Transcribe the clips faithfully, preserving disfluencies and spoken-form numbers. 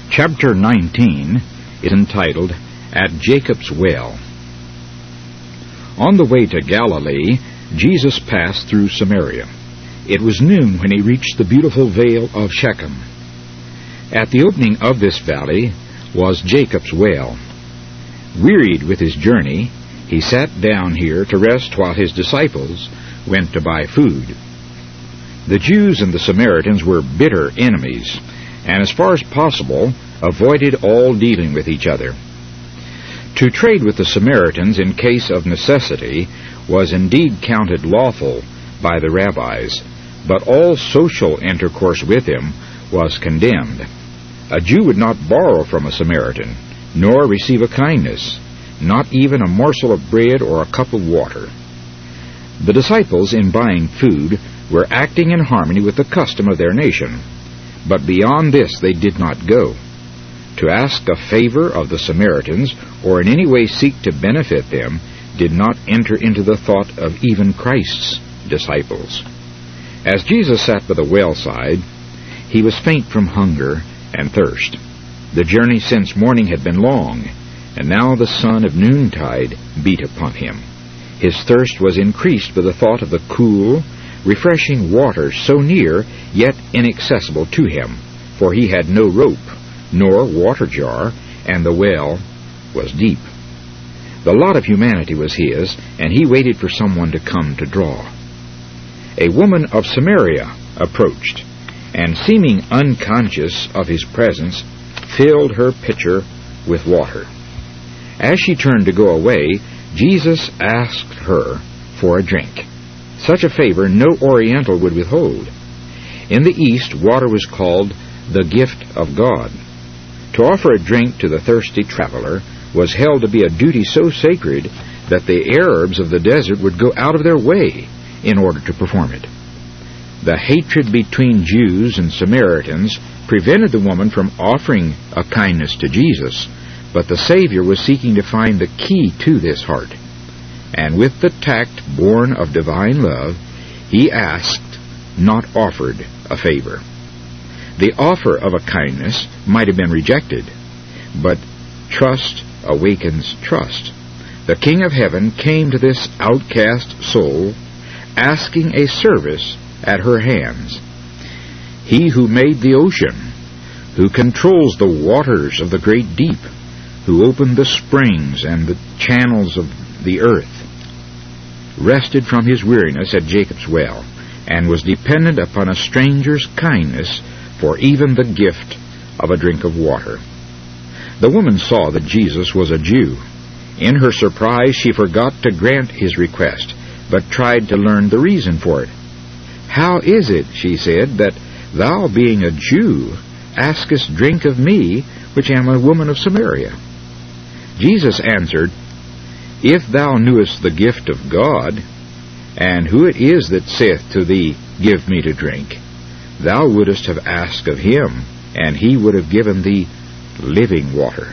Chapter nineteen is entitled, At Jacob's Well. On the way to Galilee, Jesus passed through Samaria. It was noon when he reached the beautiful vale of Shechem. At the opening of this valley was Jacob's well. Wearied with his journey, he sat down here to rest while his disciples went to buy food. The Jews and the Samaritans were bitter enemies, and as far as possible avoided all dealing with each other. To trade with the Samaritans in case of necessity was indeed counted lawful by the rabbis, but all social intercourse with him was condemned. A Jew would not borrow from a Samaritan, nor receive a kindness, not even a morsel of bread or a cup of water. The disciples, in buying food, were acting in harmony with the custom of their nation, but beyond this they did not go. To ask a favor of the Samaritans, or in any way seek to benefit them, did not enter into the thought of even Christ's disciples. As Jesus sat by the well side, he was faint from hunger and thirst. The journey since morning had been long, and now the sun of noontide beat upon him. His thirst was increased by the thought of the cool, refreshing water so near, yet inaccessible to him, for he had no rope, nor water jar, and the well was deep. The lot of humanity was his, and he waited for someone to come to draw. A woman of Samaria approached, and seeming unconscious of his presence, filled her pitcher with water. As she turned to go away, Jesus asked her for a drink. Such a favor no Oriental would withhold. In the East, water was called the gift of God. To offer a drink to the thirsty traveler was held to be a duty so sacred that the Arabs of the desert would go out of their way in order to perform it. The hatred between Jews and Samaritans prevented the woman from offering a kindness to Jesus, but the Savior was seeking to find the key to this heart. And with the tact born of divine love, he asked, not offered, a favor. The offer of a kindness might have been rejected, but trust awakens trust. The King of Heaven came to this outcast soul, asking a service at her hands. He who made the ocean, who controls the waters of the great deep, who opened the springs and the channels of the earth, rested from his weariness at Jacob's well, and was dependent upon a stranger's kindness for even the gift of a drink of water. The woman saw that Jesus was a Jew. In her surprise, she forgot to grant his request, but tried to learn the reason for it. "How is it," she said, "that thou, being a Jew, askest drink of me, which am a woman of Samaria?" Jesus answered, "If thou knewest the gift of God, and who it is that saith to thee, Give me to drink, thou wouldest have asked of him, and he would have given thee living water.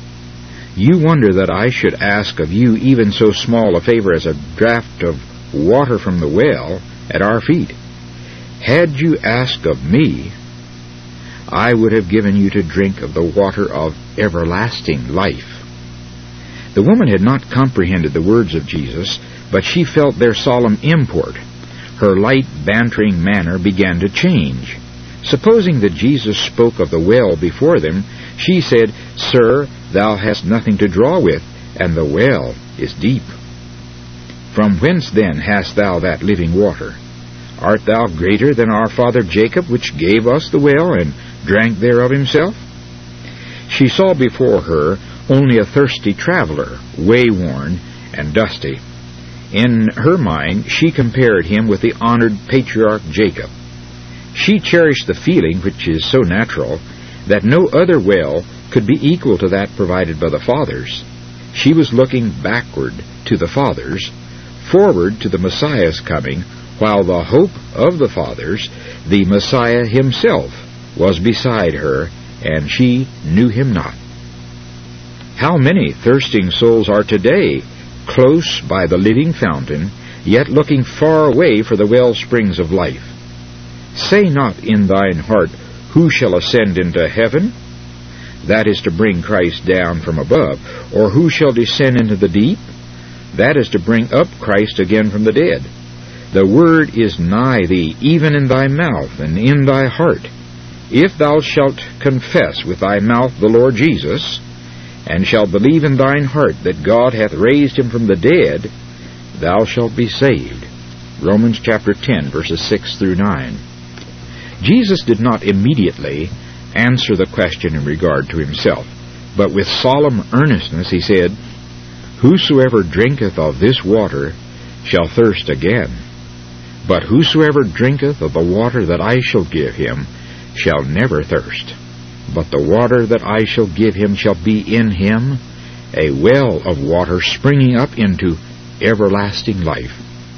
You wonder that I should ask of you even so small a favor as a draught of water from the well at our feet. Had you asked of me, I would have given you to drink of the water of everlasting life." The woman had not comprehended the words of Jesus, but she felt their solemn import. Her light, bantering manner began to change. Supposing that Jesus spoke of the well before them, she said, "Sir, thou hast nothing to draw with, and the well is deep. From whence then hast thou that living water? Art thou greater than our father Jacob, which gave us the well, and drank thereof himself?" She saw before her only a thirsty traveler, wayworn and dusty. In her mind, she compared him with the honored patriarch Jacob. She cherished the feeling, which is so natural, that no other well could be equal to that provided by the fathers. She was looking backward to the fathers, forward to the Messiah's coming, while the hope of the fathers, the Messiah himself, was beside her, and she knew him not. How many thirsting souls are today close by the living fountain, yet looking far away for the well springs of life? Say not in thine heart, Who shall ascend into heaven? That is to bring Christ down from above. Or who shall descend into the deep? That is to bring up Christ again from the dead. The word is nigh thee, even in thy mouth and in thy heart. If thou shalt confess with thy mouth the Lord Jesus, and shalt believe in thine heart that God hath raised him from the dead, thou shalt be saved. Romans chapter ten, verses six through nine. Jesus did not immediately answer the question in regard to himself, but with solemn earnestness he said, Whosoever drinketh of this water shall thirst again. But whosoever drinketh of the water that I shall give him shall never thirst. But the water that I shall give him shall be in him a well of water springing up into everlasting life.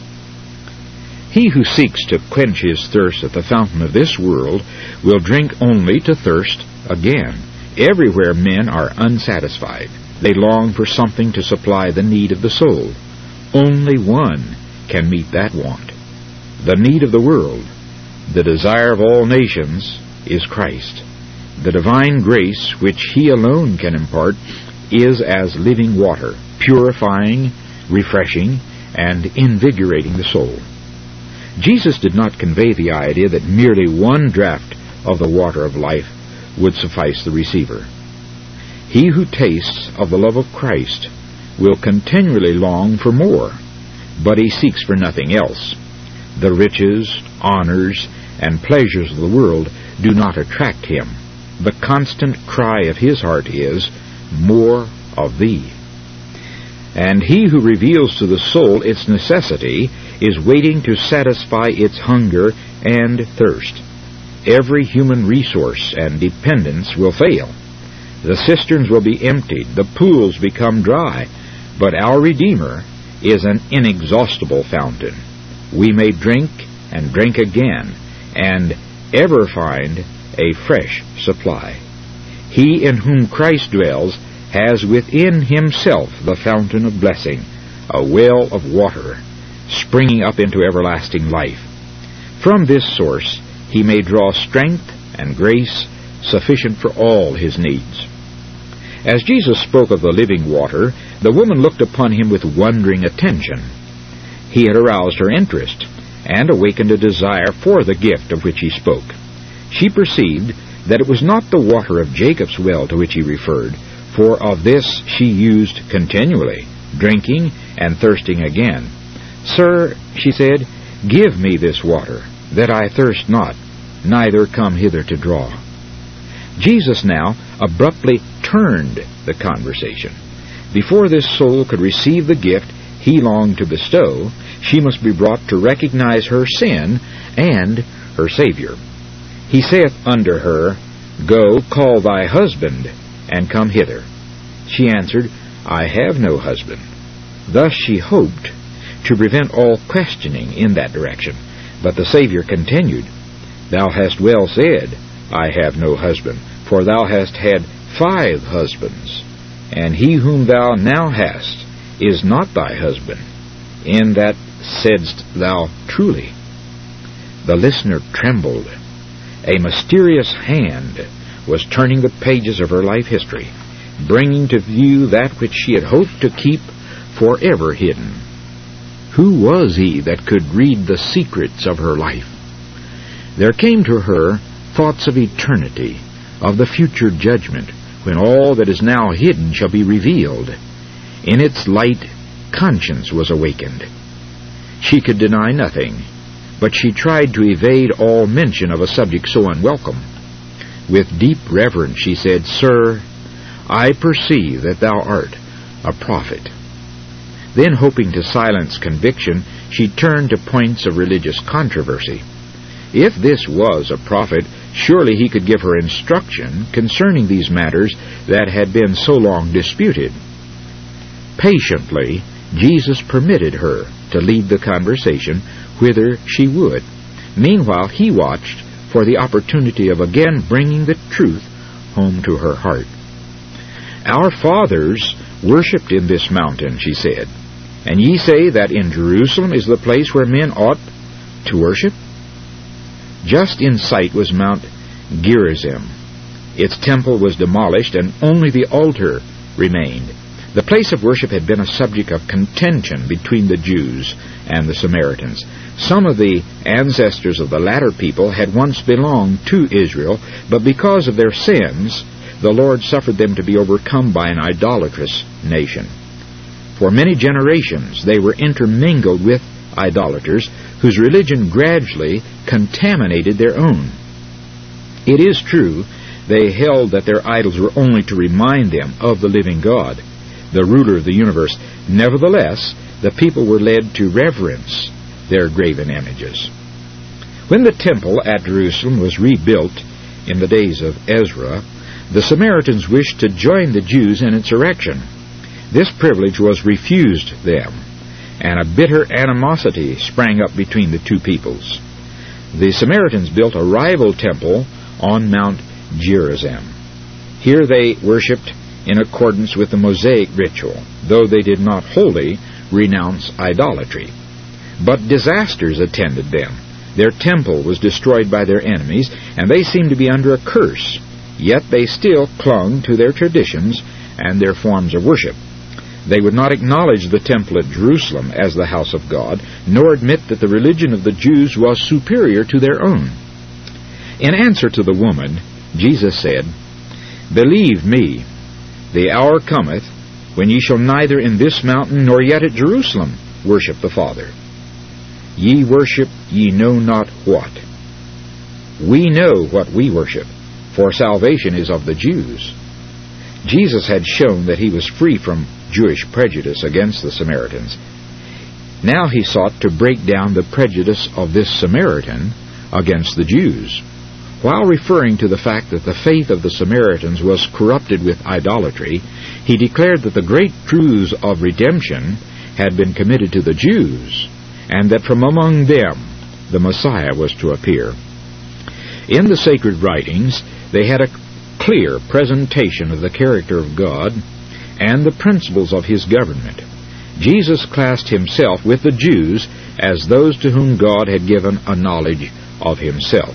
He who seeks to quench his thirst at the fountain of this world will drink only to thirst again. Everywhere men are unsatisfied. They long for something to supply the need of the soul. Only one can meet that want. The need of the world, the desire of all nations, is Christ. The divine grace which he alone can impart is as living water, purifying, refreshing, and invigorating the soul. Jesus did not convey the idea that merely one draught of the water of life would suffice the receiver. He who tastes of the love of Christ will continually long for more, but he seeks for nothing else. The riches, honors, and pleasures of the world do not attract him. The constant cry of his heart is, More of thee. And he who reveals to the soul its necessity is waiting to satisfy its hunger and thirst. Every human resource and dependence will fail. The cisterns will be emptied, the pools become dry, but our Redeemer is an inexhaustible fountain. We may drink and drink again, and ever find a fresh supply. He in whom Christ dwells has within himself the fountain of blessing, a well of water, springing up into everlasting life. From this source he may draw strength and grace sufficient for all his needs. As Jesus spoke of the living water, the woman looked upon him with wondering attention. He had aroused her interest and awakened a desire for the gift of which he spoke. She perceived that it was not the water of Jacob's well to which he referred, for of this she used continually, drinking and thirsting again. Sir, she said, give me this water, that I thirst not, neither come hither to draw. Jesus now abruptly turned the conversation. Before this soul could receive the gift he longed to bestow, she must be brought to recognize her sin and her Savior. He saith unto her, Go, call thy husband, and come hither. She answered, I have no husband. Thus she hoped to prevent all questioning in that direction. But the Savior continued, Thou hast well said, I have no husband, for thou hast had five husbands, and he whom thou now hast is not thy husband. In that saidst thou truly. The listener trembled. A mysterious hand was turning the pages of her life history, bringing to view that which she had hoped to keep forever hidden. Who was he that could read the secrets of her life? There came to her thoughts of eternity, of the future judgment, when all that is now hidden shall be revealed. In its light, conscience was awakened. She could deny nothing, but she tried to evade all mention of a subject so unwelcome. With deep reverence she said, Sir, I perceive that thou art a prophet. Then, hoping to silence conviction, she turned to points of religious controversy. If this was a prophet, surely he could give her instruction concerning these matters that had been so long disputed. Patiently, Jesus permitted her to lead the conversation whither she would. Meanwhile, he watched for the opportunity of again bringing the truth home to her heart. Our fathers worshipped in this mountain, she said, and ye say that in Jerusalem is the place where men ought to worship? Just in sight was Mount Gerizim, Its temple was demolished, and only the altar remained. The place of worship had been a subject of contention between the Jews and the Samaritans. Some of the ancestors of the latter people had once belonged to Israel, but because of their sins, the Lord suffered them to be overcome by an idolatrous nation. For many generations they were intermingled with idolaters, whose religion gradually contaminated their own. It is true, they held that their idols were only to remind them of the living God, the ruler of the universe. Nevertheless, the people were led to reverence their graven images. When the temple at Jerusalem was rebuilt in the days of Ezra, the Samaritans wished to join the Jews in its erection. This privilege was refused them, and a bitter animosity sprang up between the two peoples. The Samaritans built a rival temple on Mount Gerizim. Here they worshipped in accordance with the Mosaic ritual, though they did not wholly renounce idolatry. But disasters attended them. Their temple was destroyed by their enemies, and they seemed to be under a curse. Yet they still clung to their traditions and their forms of worship. They would not acknowledge the temple at Jerusalem as the house of God, nor admit that the religion of the Jews was superior to their own. In answer to the woman, Jesus said, "Believe me, the hour cometh when ye shall neither in this mountain nor yet at Jerusalem worship the Father. Ye worship ye know not what. We know what we worship, for salvation is of the Jews." Jesus had shown that he was free from Jewish prejudice against the Samaritans. Now he sought to break down the prejudice of this Samaritan against the Jews. While referring to the fact that the faith of the Samaritans was corrupted with idolatry, he declared that the great truths of redemption had been committed to the Jews, and that from among them the Messiah was to appear. In the sacred writings, they had a clear presentation of the character of God and the principles of his government. Jesus classed himself with the Jews as those to whom God had given a knowledge of himself.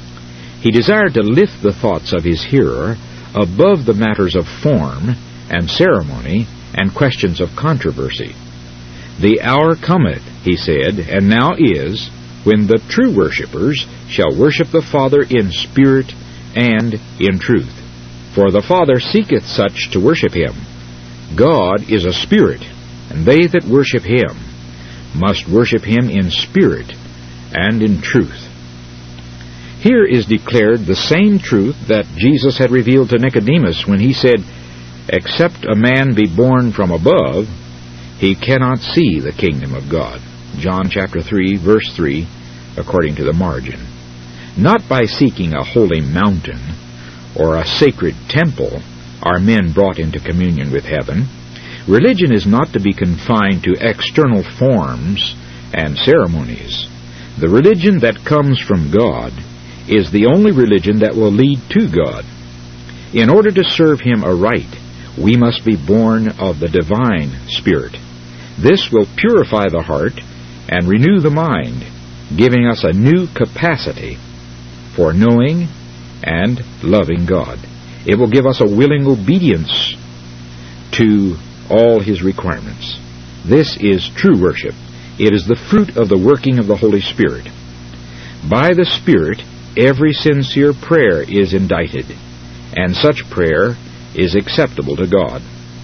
He desired to lift the thoughts of his hearer above the matters of form and ceremony and questions of controversy. "The hour cometh," he said, "and now is, when the true worshippers shall worship the Father in spirit and in truth. For the Father seeketh such to worship him. God is a spirit, and they that worship him must worship him in spirit and in truth." Here is declared the same truth that Jesus had revealed to Nicodemus when he said, "Except a man be born from above, he cannot see the kingdom of God." John chapter three, verse three, according to the margin. Not by seeking a holy mountain or a sacred temple are men brought into communion with heaven. Religion is not to be confined to external forms and ceremonies. The religion that comes from God is the only religion that will lead to God. In order to serve him aright, we must be born of the divine Spirit. This will purify the heart and renew the mind, giving us a new capacity for knowing and loving God. It will give us a willing obedience to all his requirements. This is true worship. It is the fruit of the working of the Holy Spirit. By the Spirit, every sincere prayer is indited, and such prayer is acceptable to God.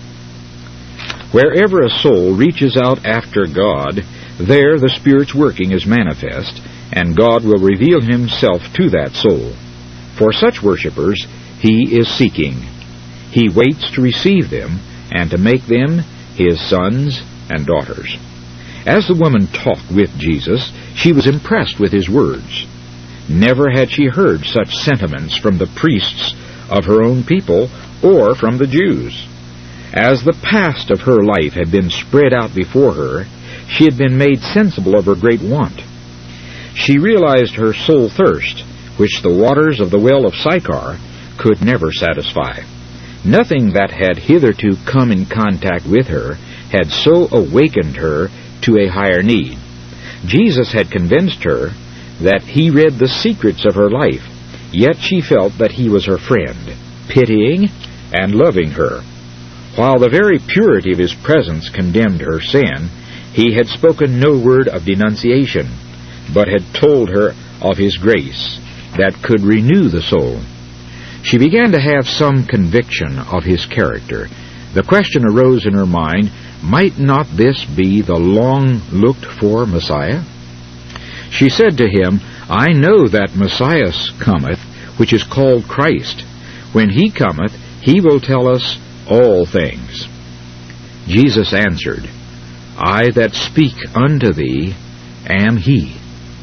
Wherever a soul reaches out after God, there the Spirit's working is manifest, and God will reveal himself to that soul. For such worshippers, he is seeking. He waits to receive them and to make them his sons and daughters. As the woman talked with Jesus, she was impressed with his words. Never had she heard such sentiments from the priests of her own people or from the Jews. As the past of her life had been spread out before her, she had been made sensible of her great want. She realized her soul thirst, which the waters of the well of Sychar could never satisfy. Nothing that had hitherto come in contact with her had so awakened her to a higher need. Jesus had convinced her that he read the secrets of her life. Yet she felt that he was her friend, pitying and loving her. While the very purity of his presence condemned her sin, he had spoken no word of denunciation, but had told her of his grace that could renew the soul. She began to have some conviction of his character. The question arose in her mind, might not this be the long-looked-for Messiah? She said to him, I know that Messiah cometh, which is called Christ. When he cometh, he will tell us all things. Jesus answered, I that speak unto thee am he.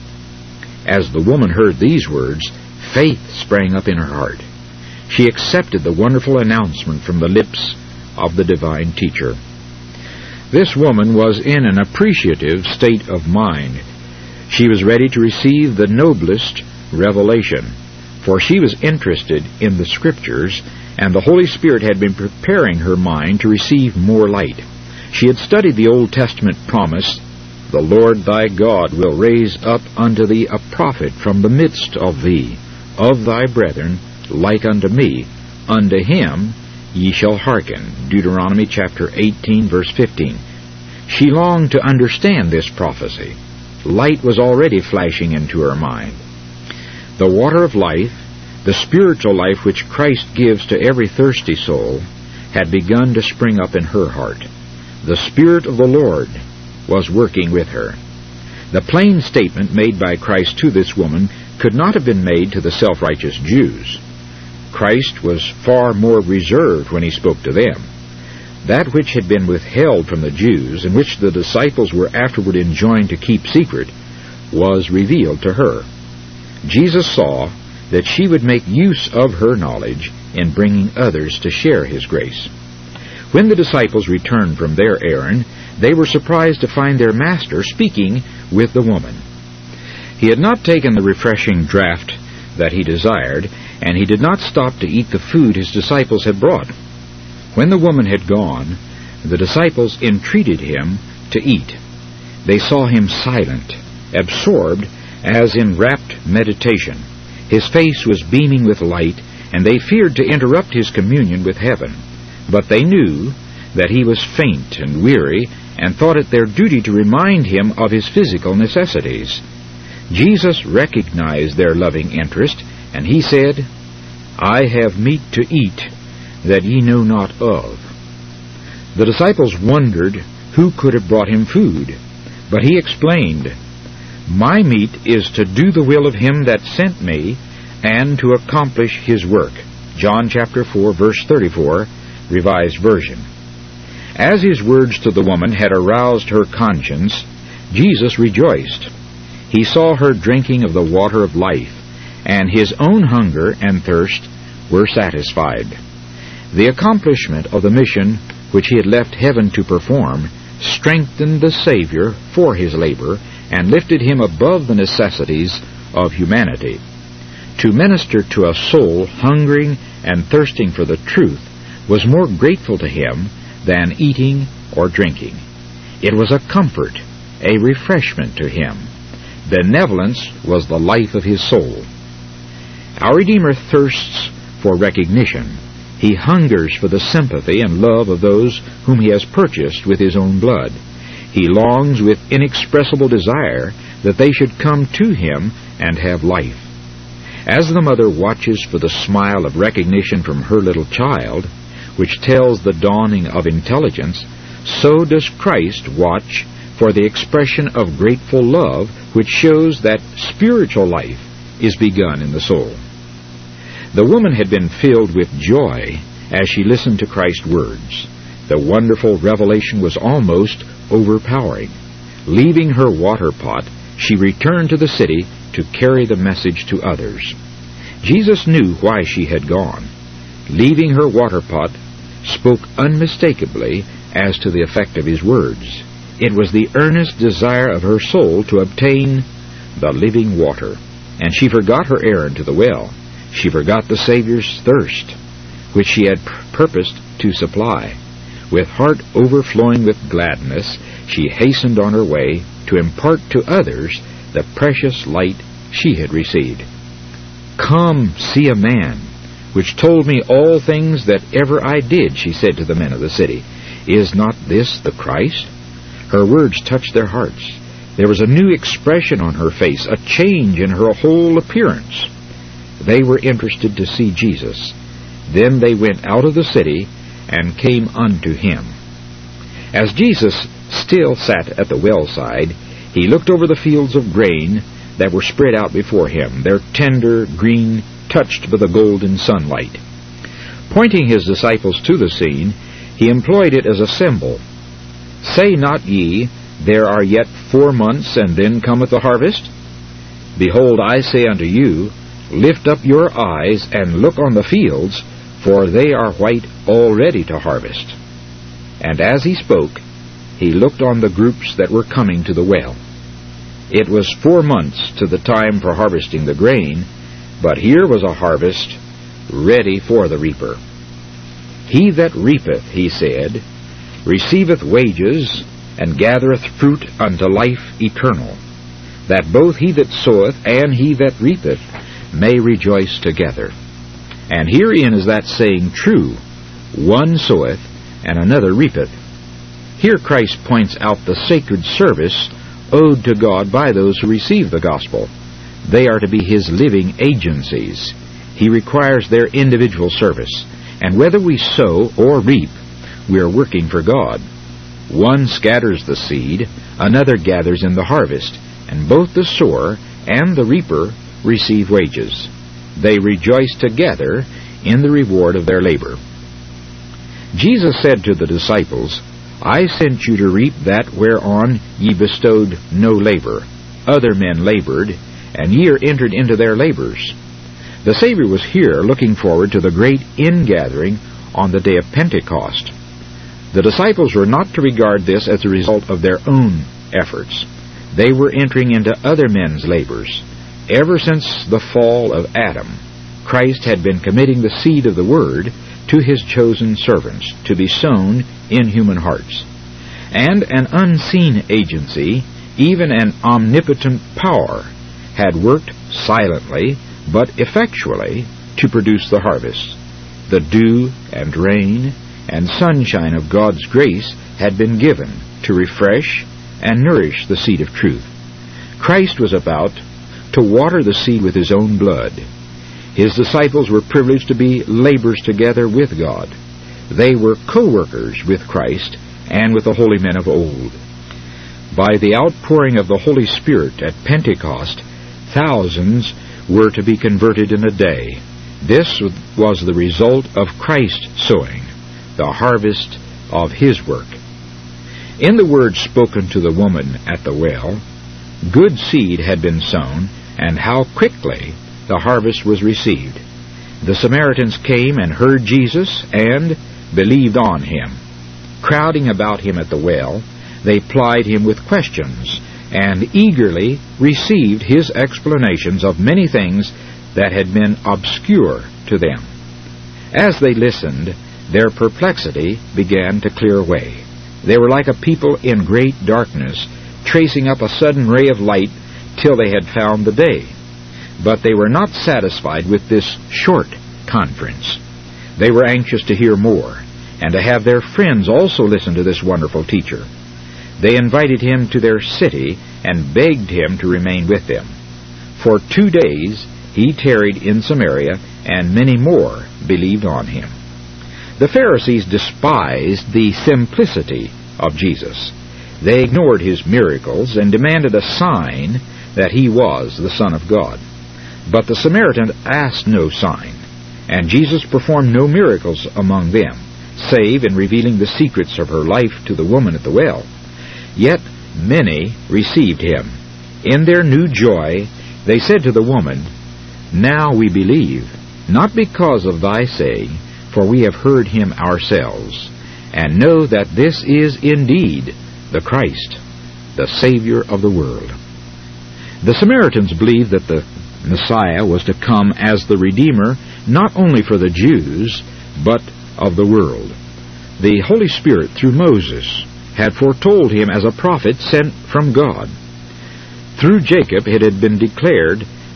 As the woman heard these words, faith sprang up in her heart. She accepted the wonderful announcement from the lips of the divine teacher. This woman was in an appreciative state of mind. She was ready to receive the noblest revelation, for she was interested in the Scriptures, and the Holy Spirit had been preparing her mind to receive more light. She had studied the Old Testament promise, The Lord thy God will raise up unto thee a prophet from the midst of thee, of thy brethren, like unto me. Unto him ye shall hearken. Deuteronomy chapter eighteen, verse fifteen. She longed to understand this prophecy. Light was already flashing into her mind. The water of life, the spiritual life which Christ gives to every thirsty soul, had begun to spring up in her heart. The Spirit of the Lord was working with her. The plain statement made by Christ to this woman could not have been made to the self-righteous Jews. Christ was far more reserved when he spoke to them. That which had been withheld from the Jews, and which the disciples were afterward enjoined to keep secret, was revealed to her. Jesus saw that she would make use of her knowledge in bringing others to share his grace. When the disciples returned from their errand, they were surprised to find their master speaking with the woman. He had not taken the refreshing draught that he desired, and he did not stop to eat the food his disciples had brought. When the woman had gone, the disciples entreated him to eat. They saw him silent, absorbed, as in rapt meditation. His face was beaming with light, and they feared to interrupt his communion with heaven. But they knew that he was faint and weary, and thought it their duty to remind him of his physical necessities. Jesus recognized their loving interest, and he said, I have meat to eat that ye know not of. The disciples wondered who could have brought him food, but he explained, My meat is to do the will of him that sent me, and to accomplish his work. John chapter four, verse thirty-four, Revised Version. As his words to the woman had aroused her conscience, Jesus rejoiced. He saw her drinking of the water of life, and his own hunger and thirst were satisfied. The accomplishment of the mission which he had left heaven to perform strengthened the Savior for his labor and lifted him above the necessities of humanity. To minister to a soul hungering and thirsting for the truth was more grateful to him than eating or drinking. It was a comfort, a refreshment to him. Benevolence was the life of his soul. Our Redeemer thirsts for recognition. He hungers for the sympathy and love of those whom he has purchased with his own blood. He longs with inexpressible desire that they should come to him and have life. As the mother watches for the smile of recognition from her little child, which tells the dawning of intelligence, so does Christ watch for the expression of grateful love which shows that spiritual life is begun in the soul. The woman had been filled with joy as she listened to Christ's words. The wonderful revelation was almost overpowering. Leaving her water pot, she returned to the city to carry the message to others. Jesus knew why she had gone. Leaving her water pot spoke unmistakably as to the effect of his words. It was the earnest desire of her soul to obtain the living water, and she forgot her errand to the well. She forgot the Savior's thirst, which she had purposed to supply. With heart overflowing with gladness, she hastened on her way to impart to others the precious light she had received. "Come, see a man, which told me all things that ever I did," she said to the men of the city. "Is not this the Christ?" Her words touched their hearts. There was a new expression on her face, a change in her whole appearance. They were interested to see Jesus. Then they went out of the city and came unto him. As Jesus still sat at the well side, he looked over the fields of grain that were spread out before him, their tender green touched by the golden sunlight. Pointing his disciples to the scene, he employed it as a symbol. "Say not ye, There are yet four months, and then cometh the harvest? Behold, I say unto you, lift up your eyes, and look on the fields, for they are white already to harvest." And as he spoke, he looked on the groups that were coming to the well. It was four months to the time for harvesting the grain, but here was a harvest ready for the reaper. "He that reapeth," he said, "receiveth wages, and gathereth fruit unto life eternal, that both he that soweth and he that reapeth may rejoice together. And herein is that saying true, one soweth, and another reapeth." Here Christ points out the sacred service owed to God by those who receive the gospel. They are to be his living agencies. He requires their individual service, and whether we sow or reap, we are working for God. One scatters the seed, another gathers in the harvest, and both the sower and the reaper receive wages. They rejoice together in the reward of their labor. Jesus said to the disciples, "I sent you to reap that whereon ye bestowed no labor. Other men labored, and ye are entered into their labors." The Savior was here looking forward to the great ingathering on the day of Pentecost. The disciples were not to regard this as a result of their own efforts. They were entering into other men's labors. Ever since the fall of Adam, Christ had been committing the seed of the Word to his chosen servants to be sown in human hearts. And an unseen agency, even an omnipotent power, had worked silently but effectually to produce the harvest. The dew and rain and sunshine of God's grace had been given to refresh and nourish the seed of truth. Christ was about to water the seed with his own blood. His disciples were privileged to be laborers together with God. They were co-workers with Christ and with the holy men of old. By the outpouring of the Holy Spirit at Pentecost, thousands were to be converted in a day. This was the result of Christ's sowing, the harvest of his work. In the words spoken to the woman at the well, good seed had been sown, and how quickly the harvest was received. The Samaritans came and heard Jesus and believed on him. Crowding about him at the well, they plied him with questions and eagerly received his explanations of many things that had been obscure to them. As they listened, their perplexity began to clear away. They were like a people in great darkness, tracing up a sudden ray of light till they had found the day. But they were not satisfied with this short conference. They were anxious to hear more, and to have their friends also listen to this wonderful teacher. They invited him to their city and begged him to remain with them. For two days he tarried in Samaria, and many more believed on him. The Pharisees despised the simplicity of Jesus. They ignored his miracles and demanded a sign that he was the Son of God. But the Samaritan asked no sign, and Jesus performed no miracles among them, save in revealing the secrets of her life to the woman at the well. Yet many received him. In their new joy, they said to the woman, "Now we believe, not because of thy saying, for we have heard him ourselves, and know that this is indeed the Christ, the Savior of the world." The Samaritans believed that the Messiah was to come as the Redeemer, not only for the Jews, but of the world. The Holy Spirit, through Moses, had foretold him as a prophet sent from God. Through Jacob it had been declared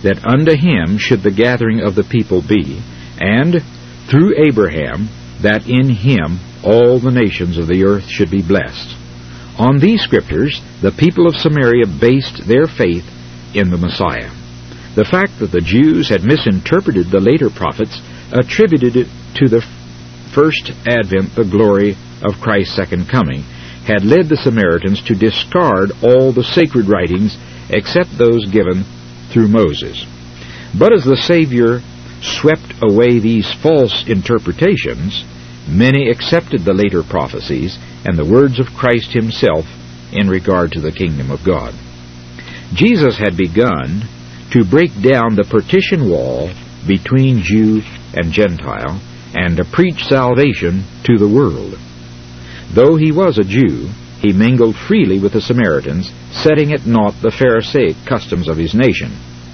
that unto him should the gathering of the people be, and through Abraham, that in him all the nations of the earth should be blessed. On these scriptures, the people of Samaria based their faith in the Messiah. The fact that the Jews had misinterpreted the later prophets attributed it to the first advent, the glory of Christ's second coming, had led the Samaritans to discard all the sacred writings except those given through Moses. But as the Savior swept away these false interpretations, many accepted the later prophecies and the words of Christ himself in regard to the kingdom of God. Jesus had begun to break down the partition wall between Jew and Gentile and to preach salvation to the world. Though he was a Jew, he mingled freely with the Samaritans, setting at naught the Pharisaic customs of his nation.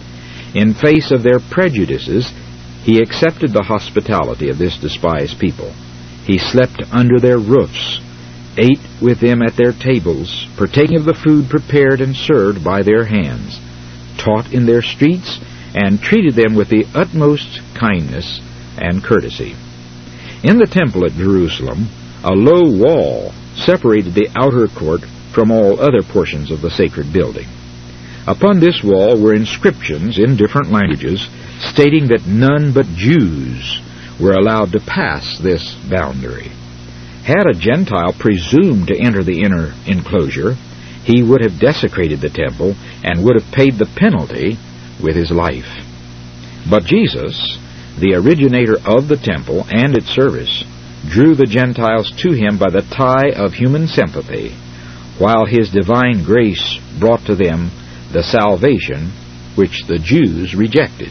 In face of their prejudices, he accepted the hospitality of this despised people. He slept under their roofs, ate with them at their tables, partaking of the food prepared and served by their hands, taught in their streets, and treated them with the utmost kindness and courtesy. In the temple at Jerusalem, a low wall separated the outer court from all other portions of the sacred building. Upon this wall were inscriptions in different languages stating that none but Jews were allowed to pass this boundary. Had a Gentile presumed to enter the inner enclosure, he would have desecrated the temple and would have paid the penalty with his life. But Jesus, the originator of the temple and its service, drew the Gentiles to him by the tie of human sympathy, while his divine grace brought to them the salvation which the Jews rejected.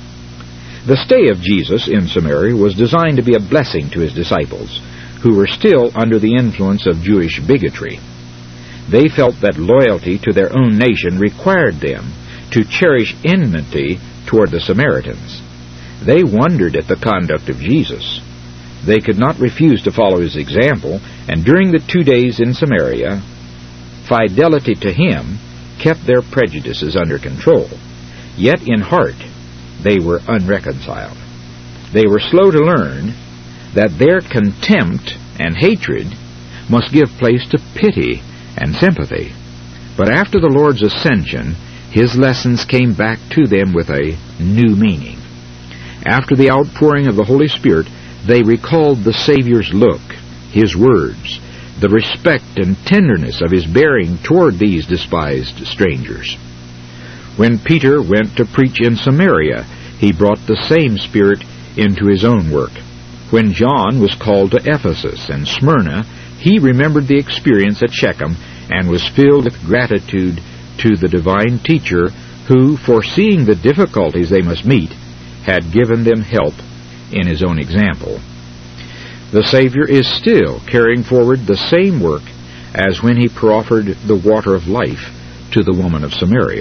The stay of Jesus in Samaria was designed to be a blessing to his disciples, who were still under the influence of Jewish bigotry. They felt that loyalty to their own nation required them to cherish enmity toward the Samaritans. They wondered at the conduct of Jesus. They could not refuse to follow his example, and during the two days in Samaria, fidelity to him kept their prejudices under control. Yet in heart, they were unreconciled. They were slow to learn that their contempt and hatred must give place to pity and sympathy. But after the Lord's ascension, his lessons came back to them with a new meaning. After the outpouring of the Holy Spirit, they recalled the Savior's look, his words, the respect and tenderness of his bearing toward these despised strangers. When Peter went to preach in Samaria, he brought the same spirit into his own work. When John was called to Ephesus and Smyrna, he remembered the experience at Shechem and was filled with gratitude to the divine teacher who, foreseeing the difficulties they must meet, had given them help in his own example. The Savior is still carrying forward the same work as when he proffered the water of life to the woman of Samaria.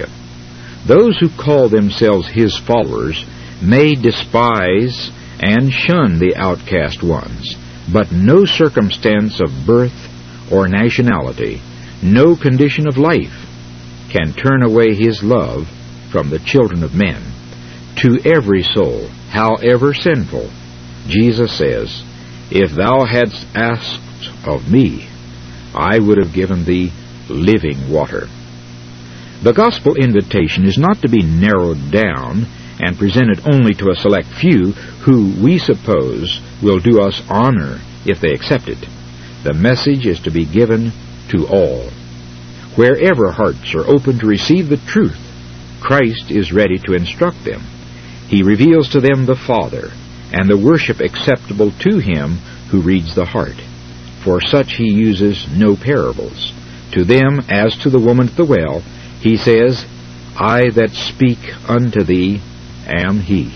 Those who call themselves his followers may despise and shun the outcast ones, but no circumstance of birth or nationality, no condition of life, can turn away his love from the children of men. To every soul, however sinful, Jesus says, "If thou hadst asked of me, I would have given thee living water." The gospel invitation is not to be narrowed down and presented only to a select few who we suppose will do us honor if they accept it. The message is to be given to all. Wherever hearts are open to receive the truth, Christ is ready to instruct them. He reveals to them the Father, and the worship acceptable to him who reads the heart. For such he uses no parables. To them, as to the woman at the well, he says, "I that speak unto thee am he."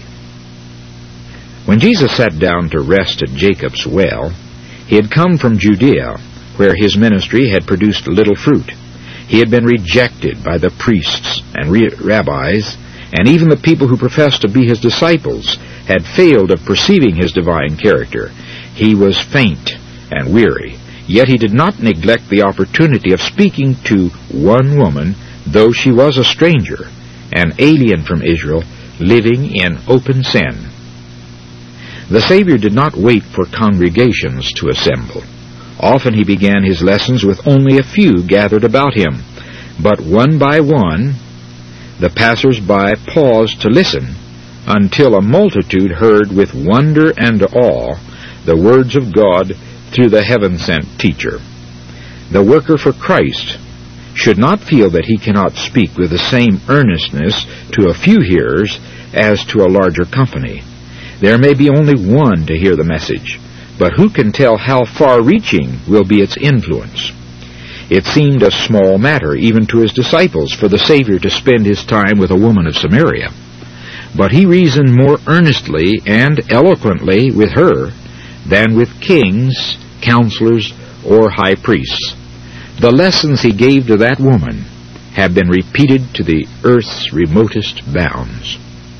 When Jesus sat down to rest at Jacob's well, he had come from Judea, where his ministry had produced little fruit. He had been rejected by the priests and rabbis, and even the people who professed to be his disciples had failed of perceiving his divine character. He was faint and weary, yet he did not neglect the opportunity of speaking to one woman, though she was a stranger, an alien from Israel, living in open sin. The Savior did not wait for congregations to assemble. Often he began his lessons with only a few gathered about him, but one by one the passers-by paused to listen until a multitude heard with wonder and awe the words of God through the heaven-sent teacher. The worker for Christ should not feel that he cannot speak with the same earnestness to a few hearers as to a larger company. There may be only one to hear the message, but who can tell how far-reaching will be its influence? It seemed a small matter, even to his disciples, for the Savior to spend his time with a woman of Samaria. But he reasoned more earnestly and eloquently with her than with kings, counselors, or high priests. The lessons he gave to that woman have been repeated to the earth's remotest bounds.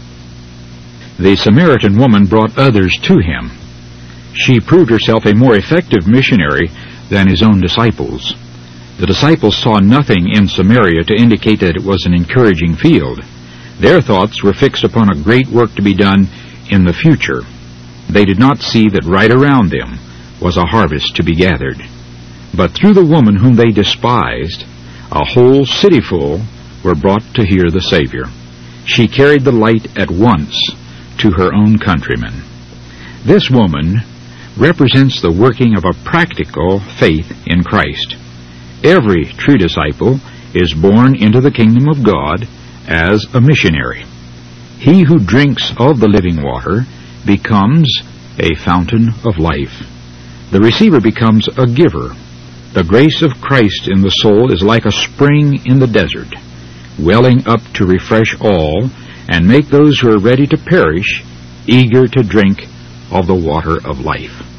The Samaritan woman brought others to him. She proved herself a more effective missionary than his own disciples. The disciples saw nothing in Samaria to indicate that it was an encouraging field. Their thoughts were fixed upon a great work to be done in the future. They did not see that right around them was a harvest to be gathered. But through the woman whom they despised, a whole cityful were brought to hear the Savior. She carried the light at once to her own countrymen. This woman represents the working of a practical faith in Christ. Every true disciple is born into the kingdom of God as a missionary. He who drinks of the living water becomes a fountain of life. The receiver becomes a giver. The grace of Christ in the soul is like a spring in the desert, welling up to refresh all and make those who are ready to perish eager to drink of the water of life.